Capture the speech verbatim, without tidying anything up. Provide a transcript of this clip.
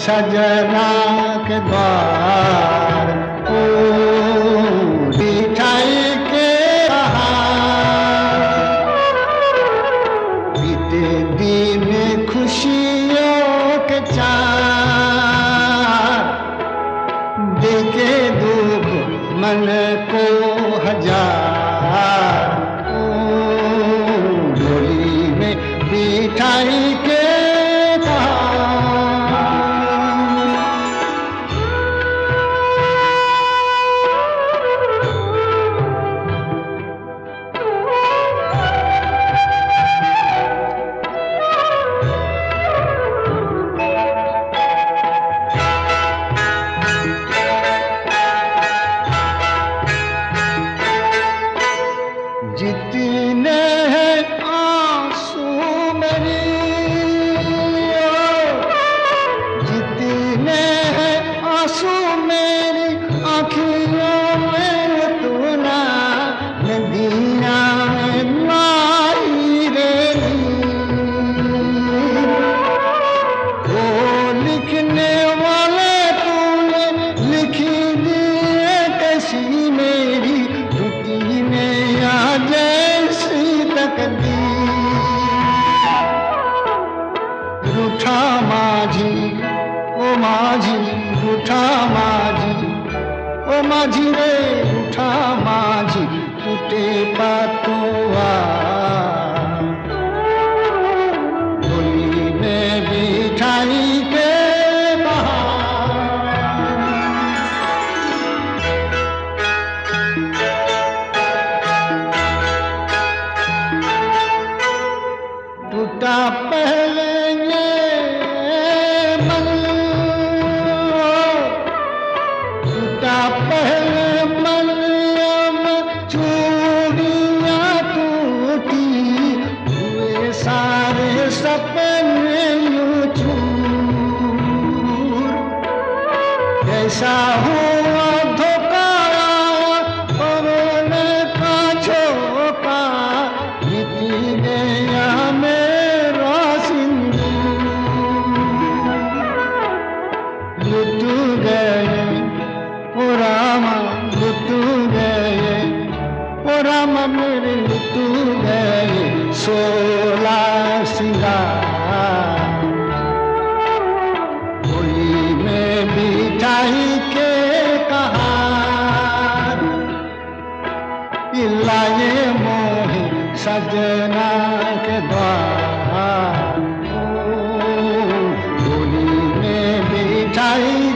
सजना के द्वार ओ मिठाई के बहार, बीते दिन खुशियों के चार, देखे दुख मन को हजार, डोली में बिठाई के जितने हैं आंसू मेरी, जितने हैं आंसू मेरी आँखियों में तू ना नदियाँ लाई रे, वो लिखने वाले तूने लिखी दिए कैसी मेरी टूटी में जैसी तकदीर, रूठा माझी ओ माझी रूठा माझी ओ माझी रे रूठा माझी टूटे पातुआ, डोली में बिठाई के टूटा पहले ये मन, टूटा पहले मन में चूड़ियाँ टूटी, हुए सारे सपने यूं चूर, कैसा हुआ धोखा पवने का झोंका, बीती गया लुट गए ओ रामा लुट गए ओ रामा मेरे लुट गए सोला सिंगार, होली में बिठाई के कहार, लाए मोहे सजना के द्वार, डोली में बिठाई